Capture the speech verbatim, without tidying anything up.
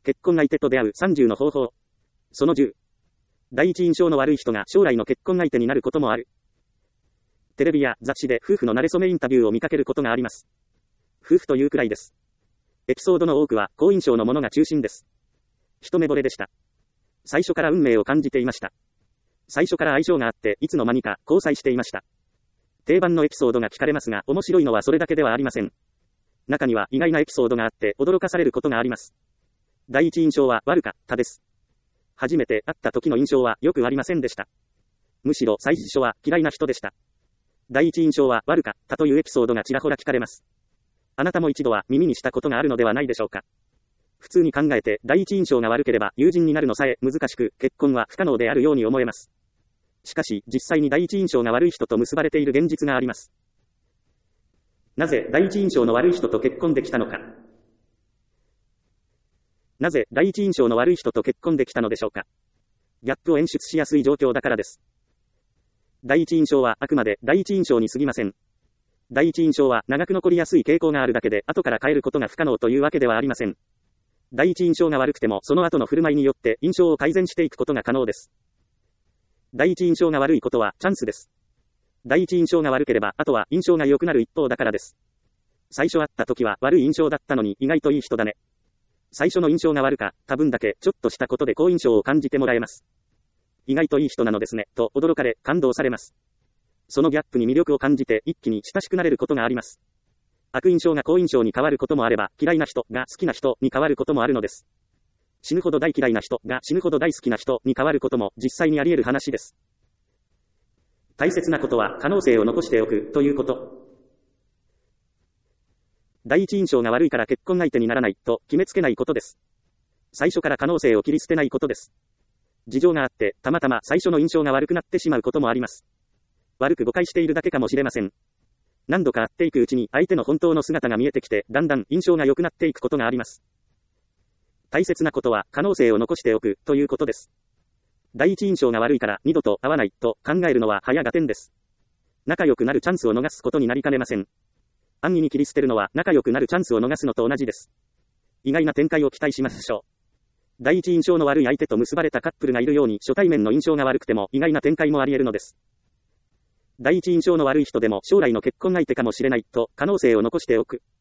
結婚相手と出会うさんじゅうの方法。そのじゅう。第一印象の悪い人が将来の結婚相手になることもある。テレビや雑誌で夫婦の馴れ初めインタビューを見かけることがあります。夫婦というくらいです。エピソードの多くは好印象のものが中心です。一目惚れでした。最初から運命を感じていました。最初から相性があって、いつの間にか交際していました。定番のエピソードが聞かれますが、面白いのはそれだけではありません。中には意外なエピソードがあって驚かされることがあります。第一印象は悪かったです。初めて会った時の印象は良くありませんでした。むしろ最初は嫌いな人でした。第一印象は悪かったというエピソードがちらほら聞かれます。あなたも一度は耳にしたことがあるのではないでしょうか。普通に考えて第一印象が悪ければ友人になるのさえ難しく、結婚は不可能であるように思えます。しかし実際に第一印象が悪い人と結ばれている現実があります。なぜ第一印象の悪い人と結婚できたのか。なぜ第一印象の悪い人と結婚できたのでしょうか。ギャップを演出しやすい状況だからです。第一印象はあくまで第一印象に過ぎません。第一印象は長く残りやすい傾向があるだけで、後から変えることが不可能というわけではありません。第一印象が悪くてもその後の振る舞いによって印象を改善していくことが可能です。第一印象が悪いことはチャンスです。第一印象が悪ければあとは印象が良くなる一方だからです。最初会った時は悪い印象だったのに意外といい人だね。最初の印象が悪かった分だけちょっとしたことで好印象を感じてもらえます。意外といい人なのですねと驚かれ感動されます。そのギャップに魅力を感じて一気に親しくなれることがあります。悪印象が好印象に変わることもあれば、嫌いな人が好きな人に変わることもあるのです。死ぬほど大嫌いな人が死ぬほど大好きな人に変わることも実際にあり得る話です。大切なことは可能性を残しておくということ。第一印象が悪いから結婚相手にならないと決めつけないことです。最初から可能性を切り捨てないことです。事情があって、たまたま最初の印象が悪くなってしまうこともあります。悪く誤解しているだけかもしれません。何度か会っていくうちに相手の本当の姿が見えてきて、だんだん印象が良くなっていくことがあります。大切なことは可能性を残しておくということです。第一印象が悪いから二度と会わないと考えるのは早合点です。仲良くなるチャンスを逃すことになりかねません。安易に切り捨てるのは仲良くなるチャンスを逃すのと同じです。意外な展開を期待しましょう。第一印象の悪い相手と結ばれたカップルがいるように、初対面の印象が悪くても意外な展開もあり得るのです。第一印象の悪い人でも将来の結婚相手かもしれないと可能性を残しておく。